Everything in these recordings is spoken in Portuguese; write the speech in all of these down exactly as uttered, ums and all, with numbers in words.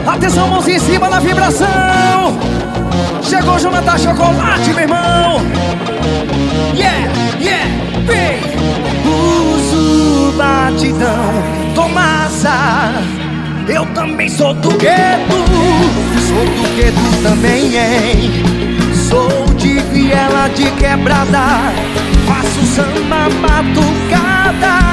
Atenção, mãozinha em cima na vibração. Chegou Jonathan Chocolate, meu irmão. Yeah, yeah, vem. Uso batidão, tomassa. Eu também sou do gueto. Sou do gueto também, hein. Sou de viela de quebrada. Faço samba batucada.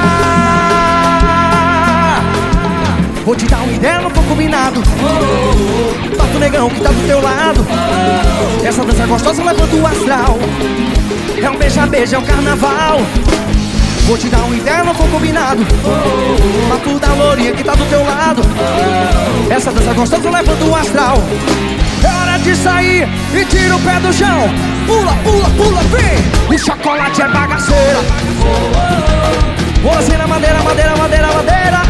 Vou te dar uma ideia, não for combinado. Bata o negão que tá do teu lado. Essa dança gostosa levanta o astral. É um beija-beija, é um carnaval. Vou te dar uma ideia, não for combinado. Bata o da lourinha que tá do teu lado. Essa dança gostosa levanta o astral. É hora de sair e tira o pé do chão. Pula, pula, pula, vem. O chocolate é bagaceira. Vou assim na madeira, madeira, madeira, madeira.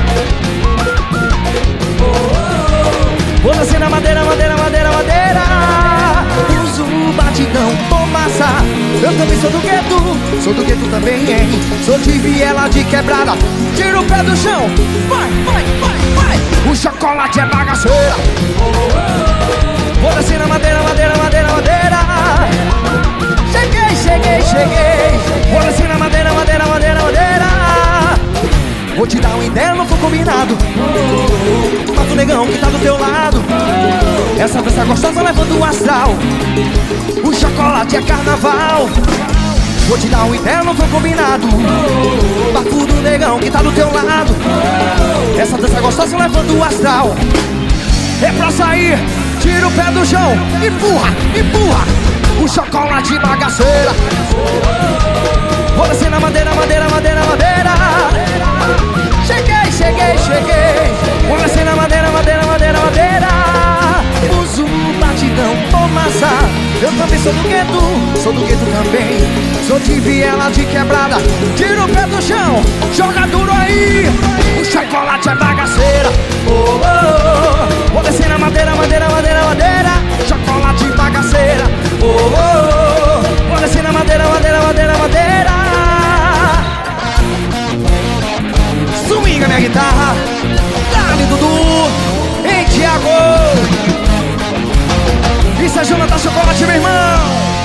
Vou nascer na madeira, madeira, madeira, madeira. Uso batidão, tomassa. Eu também sou do gueto. Sou do gueto também, hein. Sou de viela de quebrada. Tira o pé do chão. Vai, vai, vai, vai. O chocolate é bagaceira. Vou nascer na madeira, madeira, madeira, madeira. Cheguei, cheguei, cheguei. Vou nascer na madeira, madeira, madeira, madeira. Vou te dar uma ideia, não for combinado. Mata o negão que tá do teu lado. Essa dança gostosa levanta o astral. O chocolate é carnaval. Vou te dar uma ideia, não for combinado. Bafo do negão que tá do teu lado. Essa dança gostosa levanta o astral. É pra sair, tira o pé do chão. Empurra, empurra. O chocolate bagaceira. Vou descer na madeira, madeira, madeira, madeira. Cheguei, cheguei, cheguei. Vou descer na madeira, madeira, madeira, madeira. Uso batidão, tomassa. Eu também sou do gueto, sou do gueto também. Sou de viela de quebrada. Tira o pé do chão, joga duro aí. O chocolate é bagaceira. Oh, oh, oh. Vou descer na madeira, madeira, madeira, madeira. Chocolate bagaceira. Oh, oh, oh. Vou descer na madeira, madeira, madeira, madeira. Swinga minha guitarra. Dale, Dudu. Ei, Thiago. Isso é Jonathan Chocolate, meu irmão.